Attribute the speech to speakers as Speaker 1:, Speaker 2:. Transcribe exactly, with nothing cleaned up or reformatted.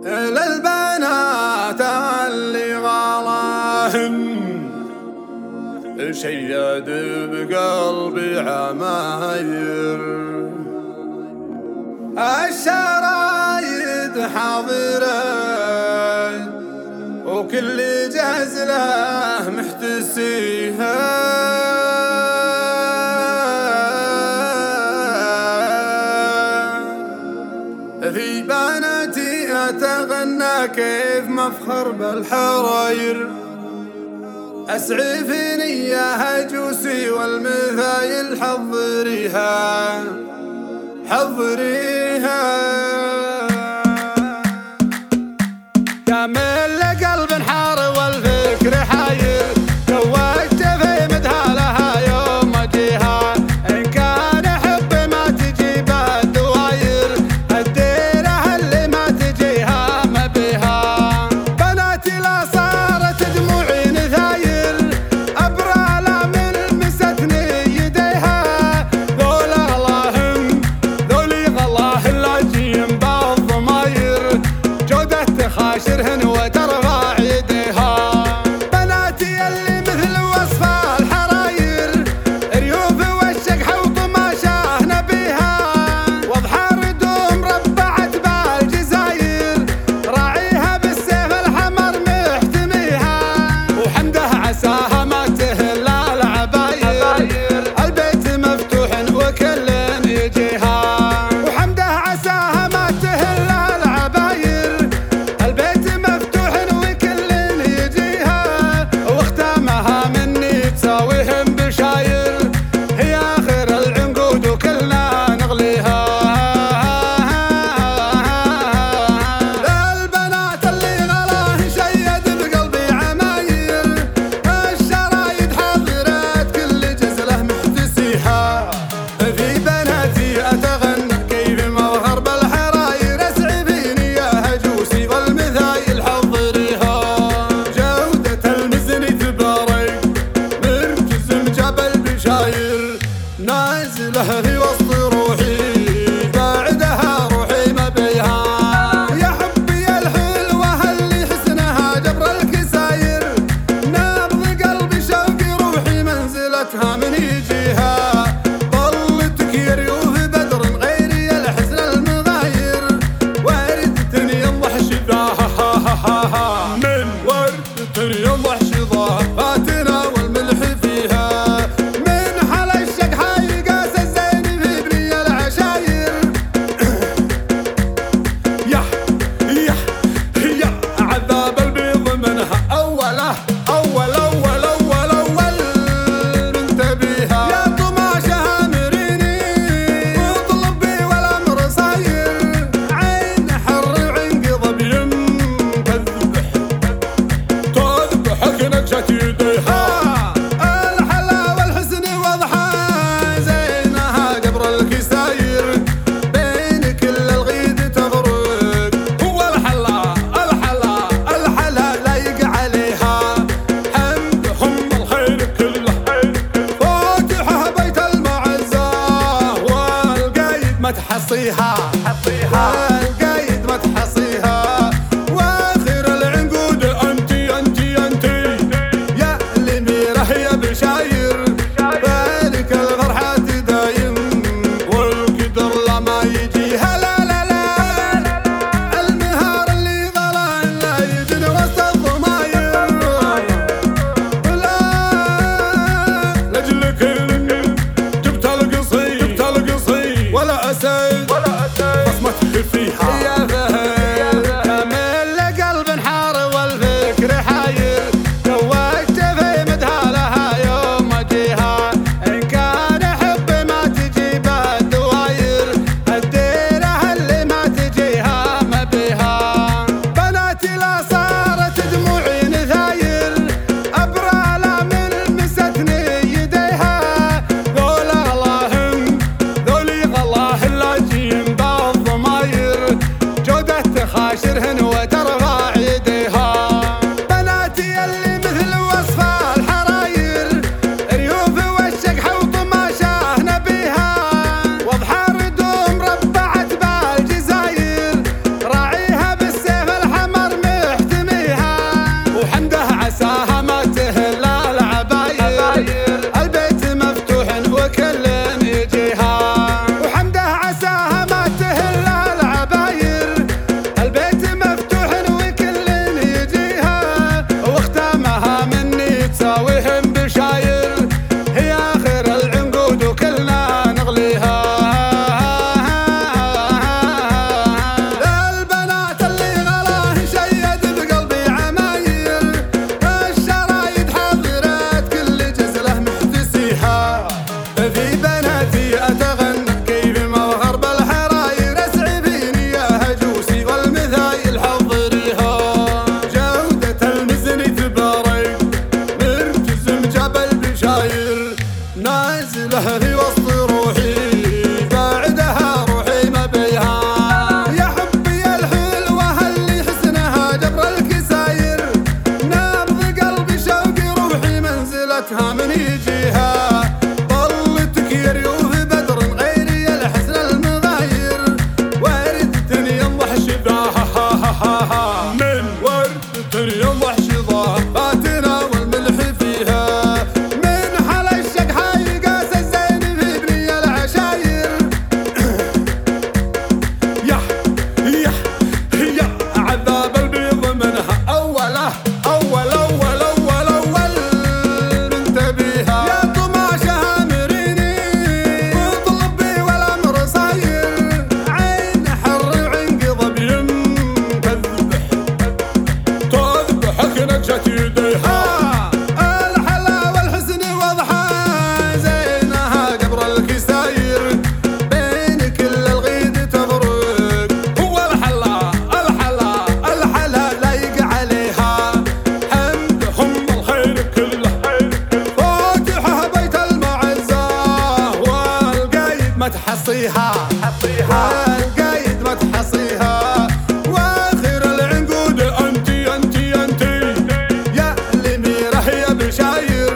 Speaker 1: للبنات اللي غلاهن شيد بقلبي عماير، الشرايد حاضرة وكل جزلة محتسيها، في بناتي أتغنى كيف مفخر بالحراير، أسعفني يا هجوسي والمثايل حضريها حضريها، كامل قلب حار والفكر حاير، توجت في مدهالها يوم أجيها، إن كان حب ما تجيب الدواير، الديرة اللي ما تجيها ما بيها، بناتي لا صارت دموعي نثاير، أبرالة من لمستني يديها، ذولا غلاهن ذولي غلاه اللاجين بالضماير، جودة تخاشرهن وترفع يديها، بناتي اللي مثل وصف الحراير، ريوف والشقحة وقماشة نبيها، واضحى ردوم ربعت بالجزاير، راعيها بالسيف الحمر محتميها، وحمده عساها ما تهل العباير، البيت مفتوح وكل يجيها، وحمده عساها ما تهل العباير، البيت مفتوح وكل يجيها، واختامها مني تساويهم بشاير، هي آخر العنقود وكلنا نغليها، للبنات اللي غلاه شيد بقلبي عماير، الشرايد حضرت كل جزلة محتسيها، في بناتي أتغنى كيف مظهر بالحراير، اسعفيني يا هجوسي والمثايل حضريها، جودة المزن تبارك مرتزم جبل بشاير، نازله في وسط روحي بعدها روحي ما بيها، يا حبي الحلوة اللي حسنها جبر الكساير، نبض قلبي شوقي روحي منزلتها من يجيها، طلتك يا ريوف بدر غيري الحسن المغاير، وردة يضح شذاها من وردة يضح شذاها، فاتنا والملح فيها، من حلا الشقحة يقاس الزين في بني العشاير، يح يح يا عذاب البيض منها أوله أول أول أول أول منتبيها، يا طماشها مريني واطلب بي والأمر صاير، عين حر وعنقض بيم تذبح تذبحك نكشة يديها، الحلا والحسن واضحة زينها جبر الكساير، بين كل الغيد تفرق، هو الحلا الحلا الحلا لايق عليها، حمدهم الخير كله، فاتحة بيت المعزة والقايد ما تحصيها، القايد ما تحصيها، واخر العنقود انتي انتي انتي يا الاميرة يا بشاير، بالك الفرحة تدايم والقدر لما يجيها، لا لا لا المهار اللي غلاه لا يجن وسط الضماير، لا لجلك جبت القصي جبت القصي ولا اسد بصمته فيها، يا فهد ما تحصيها القايد ما تحصيها. واخر العنقود انتي انتي انتي يا اللي ميره يا بشاير